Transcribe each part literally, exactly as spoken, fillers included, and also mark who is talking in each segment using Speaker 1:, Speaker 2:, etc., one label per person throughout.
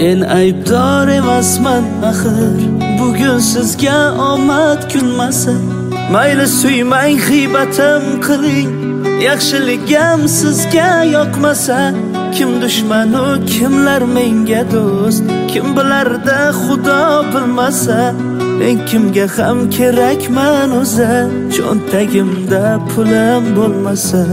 Speaker 1: Men aybdor emasman axir. Bugun sizga omad kulmasa, mayli suymang, g'iybatim qiling. Yaxshiligim sizga yoqmasa, kim dushman u kimlar menga do'st? Kim bilarda Xudo bilmasa, men kimga ham kerakman o'zi? Cho'ntagimda pulim bo'lmasa.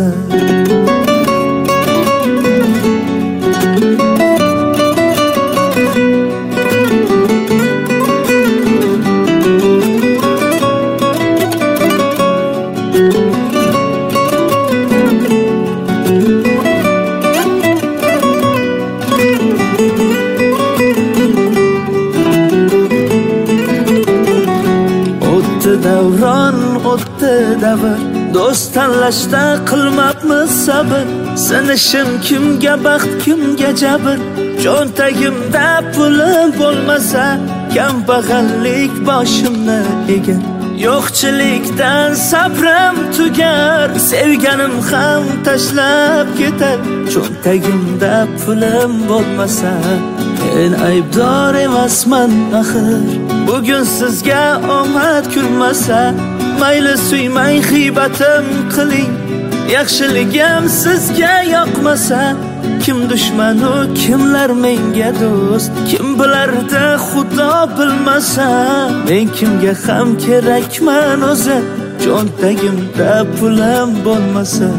Speaker 1: Davron o'tdi davr, do'st tanlashda qilmabmiz sabr. Sinishim kimga baxt, kimga jabr? Cho'ntagimda pulim bo'lmasa, kambag'allik boshimni egar. Yo'qchilikdan sabrim tugar, sevganim ham tashlab ketar. Cho'ntagimda pulim bo'lmasa, men aybdor emasman axir. Bugun sizga omad kulmasa, mayli suymang, g'iybatim qiling. Yaxshiligim sizga yoqmasa, kim dushman u kimlar menga do'st? Kim bilarda Xudo bilmasa, men kimga ham kerakman o'zi? Cho'ntagimda pulim bo'lmasa.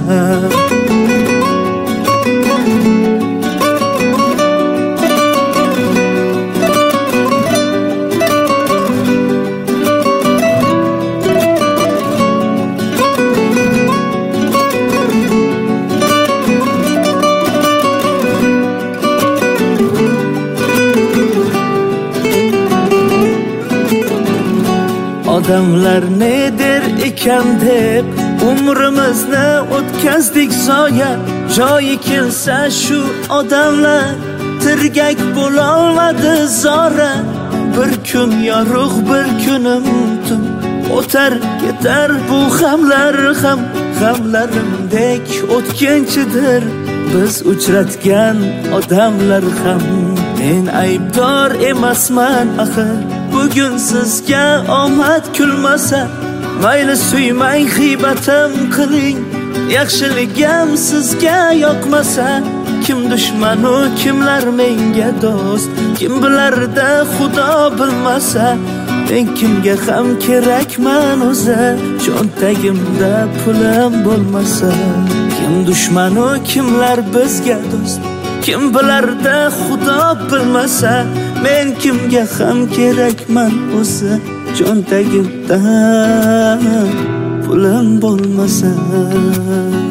Speaker 1: Odamlar ne der ekan deb umrimizni o'tkazdik zoya. Joyi kelsa shu odamlar tirgak bo'lolmadi zora. Bir kun yorug', bir kunim tun, o'tar ketar bu g'amlar ham. G'amlarimdek o'tkinchidir biz uchratgan odamlar ham. Men aybdor emasman axir. Bugun sizga omad kulmasa, mayli suymang, g'iybatim qiling. Yaxshiligim sizga yoqmasa, kim dushman u kimlar menga do'st? Kim bilarda Xudo bilmasa, men kimga ham kerakman o'zi? Cho'ntagimda pulim bo'lmasa, kim dushman u kimlar bizga do'st? Kim bilarda Xudo bilmasa, men kimga ham kerakman o'zi? Cho'ntagimda pulim bo'lmasa.